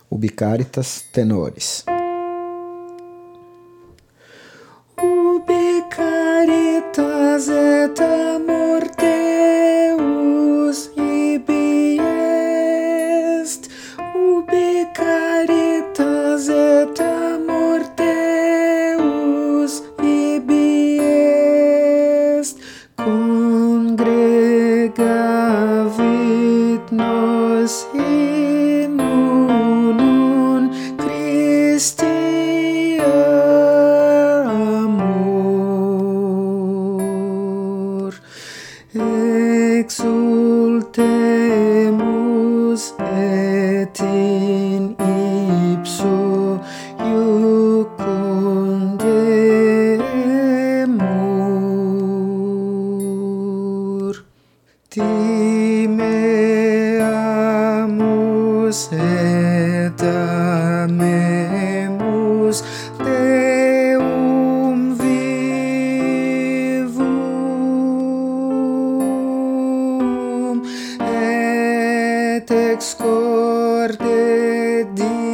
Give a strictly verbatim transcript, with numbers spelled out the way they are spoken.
Ubi caritas tenores. Ubi caritas et amor Deus ibi est. Ubi caritas et amor Deus ibi est. Congregavit nos in unum Christi amor. Exultemus et in ipso iucundemur. Timeamus et amemus Deum vivum et ex corde Dei